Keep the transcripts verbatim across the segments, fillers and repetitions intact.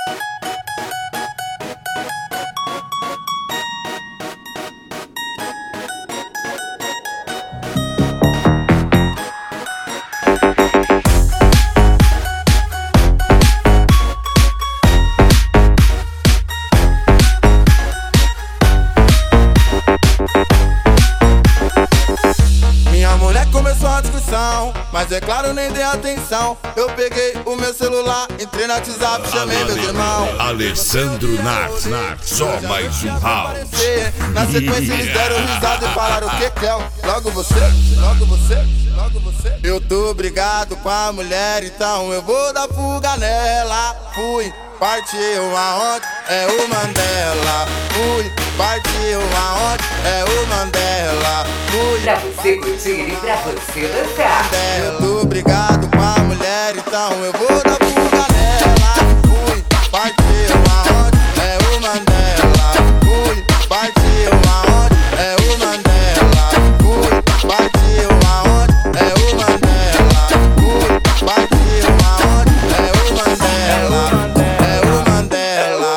Mas é claro, nem dei atenção. Eu peguei o meu celular, entrei no WhatsApp, chamei meus irmãos. Alessandro Narc, só mais um round. Na sequência eles deram risada e falaram: o que, Cléo? Logo você, logo você, logo você. Eu tô brigado com a mulher, então eu vou dar fuga nela. Fui, partiu aonde? É o Mandela. Fui, partiu aonde? É o Mandela. Fui, pra você curtir e pra você dançar. Eu tô brigado com a mulher, então eu vou dar fuga nela. Fui, partiu aonde? É o Mandela. Fui, partiu aonde? É o Mandela. Fui, partiu aonde? É o Mandela. Fui, partiu aonde? É o Mandela. É o Mandela.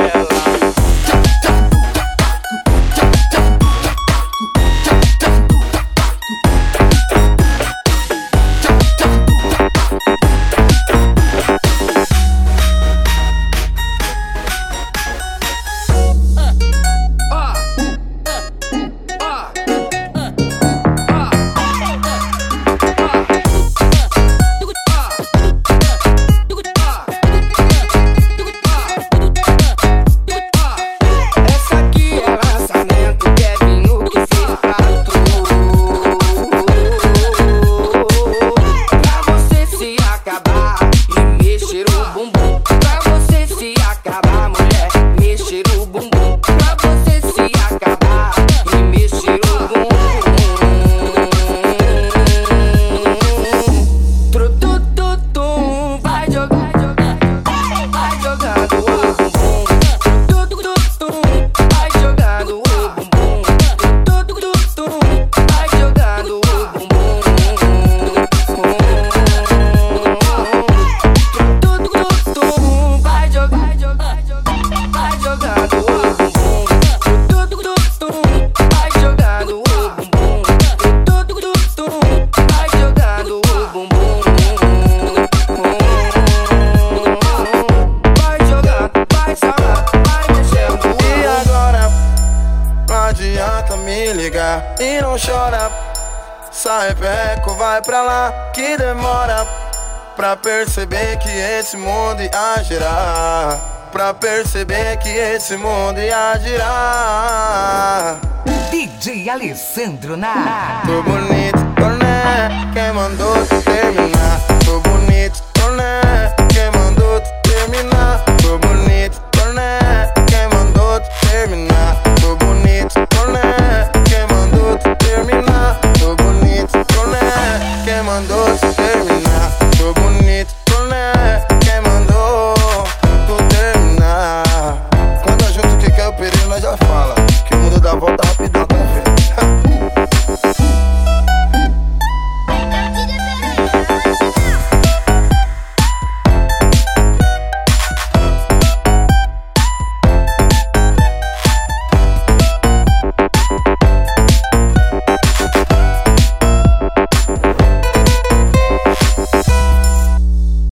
E não chora, sai peco, vai pra lá que demora pra perceber que esse mundo ia girar. Pra perceber que esse mundo ia girar. D J Alessandro Narc. Tô bonito, torné, quem mandou terminar? Tô bonito,